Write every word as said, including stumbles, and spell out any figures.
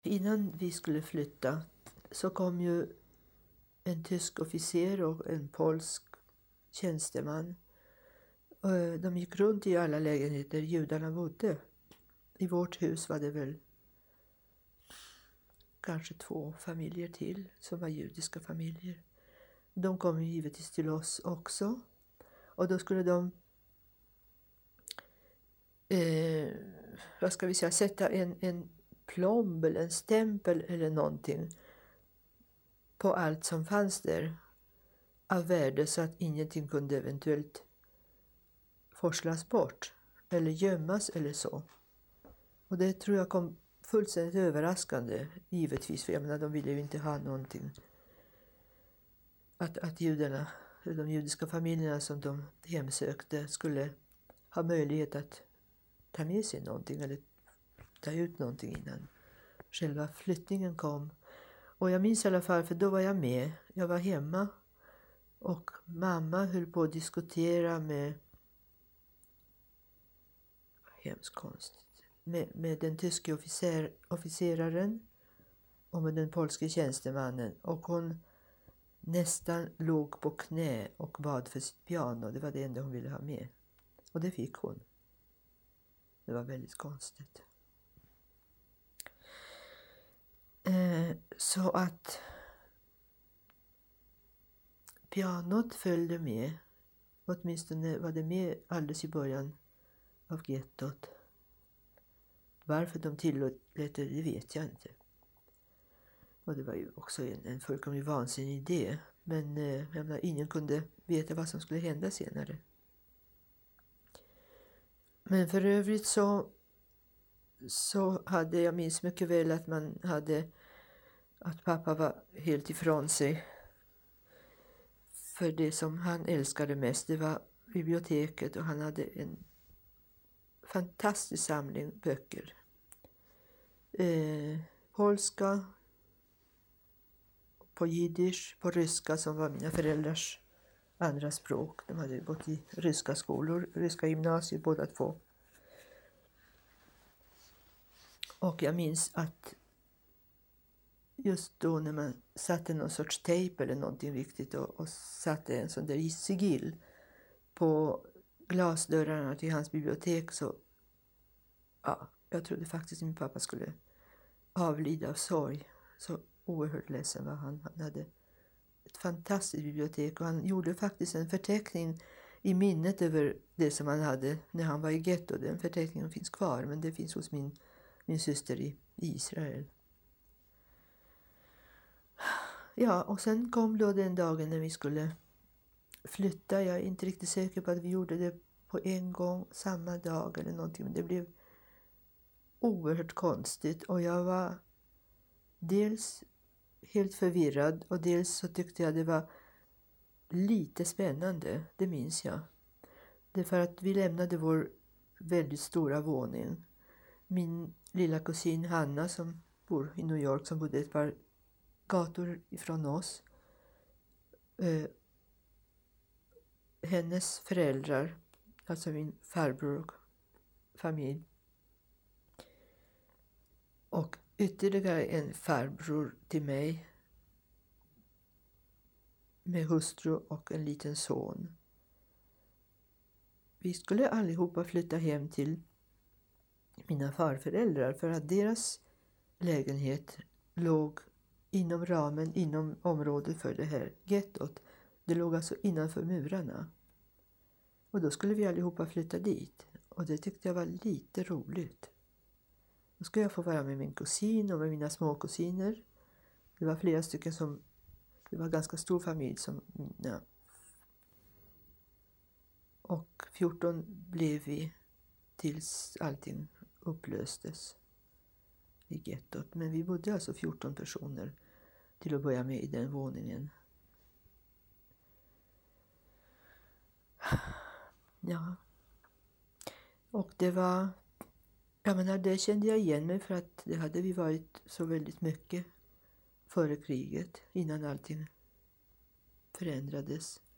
Innan vi skulle flytta så kom ju en tysk officer och en polsk tjänsteman. De gick runt i alla lägenheter judarna bodde. I vårt hus var det väl kanske två familjer till som var judiska familjer. De kom ju givetvis till oss också. Och då skulle de eh, vad ska vi säga, sätta en, en plomb eller en stämpel eller någonting på allt som fanns där av värde så att ingenting kunde eventuellt forslas bort eller gömmas eller så. Och det tror jag kom fullständigt överraskande, givetvis, för jag menar, de ville ju inte ha någonting. Att, att judarna, de judiska familjerna som de hemsökte skulle ha möjlighet att ta med sig någonting eller ta ut någonting innan själva flyttningen kom. Och jag minns i alla fall, för då var jag med. Jag var hemma och mamma höll på att diskutera med, hemskt konstigt, med, med den tyske officer, officeraren och med den polske tjänstemannen. Och hon nästan låg på knä och bad för sitt piano. Det var det enda hon ville ha med. Och det fick hon. Det var väldigt konstigt. Eh, så att pianot följde med. Åtminstone var det med alldeles i början av gettot. Varför de tillät det, det vet jag inte. Och det var ju också en, en fullkomligt vansinnig idé. Men eh, jag menar, ingen kunde veta vad som skulle hända senare. Men för övrigt så, så hade jag minst mycket väl att man hade, att pappa var helt ifrån sig. För det som han älskade mest, det var biblioteket, och han hade en fantastisk samling böcker. Eh, polska, på jiddisch, på ryska som var mina föräldrars andra språk. De hade gått i ryska skolor, ryska gymnasier båda två. Och jag minns att just då när man satte någon sorts tejp eller någonting riktigt och, och satte en sån där sigill på glasdörrarna till hans bibliotek, så ja, jag trodde faktiskt att min pappa skulle avlida av sorg. Så oerhört ledsen var han. Han hade ett fantastiskt bibliotek och han gjorde faktiskt en förteckning i minnet över det som han hade när han var i getto. Den förteckningen finns kvar, men det finns hos min, min syster i Israel. Ja, och sen kom då den dagen när vi skulle flytta. Jag är inte riktigt säker på att vi gjorde det på en gång, samma dag eller någonting. Men det blev oerhört konstigt och jag var dels helt förvirrad och dels så tyckte jag det var lite spännande, det minns jag. Det är för att vi lämnade vår väldigt stora våning. Min lilla kusin Hanna som bor i New York, som bodde ett par gator ifrån oss. Eh, hennes föräldrar, alltså min farbror och familj. Och ytterligare en farbror till mig med hustru och en liten son. Vi skulle allihopa flytta hem till mina farföräldrar för att deras lägenhet låg inom ramen, inom området för det här gettot. Det låg alltså innanför murarna. Och då skulle vi allihopa flytta dit. Och det tyckte jag var lite roligt. Då skulle jag få vara med min kusin och med mina små kusiner. Det var flera stycken som, det var en ganska stor familj som mina. Och fjorton blev vi tills allting upplöstes i gettot. Men vi bodde alltså fjorton personer till att börja med i den våningen. Ja. Och det var, jag menar, det kände jag igen mig för att det hade vi varit så väldigt mycket före kriget, innan allting förändrades.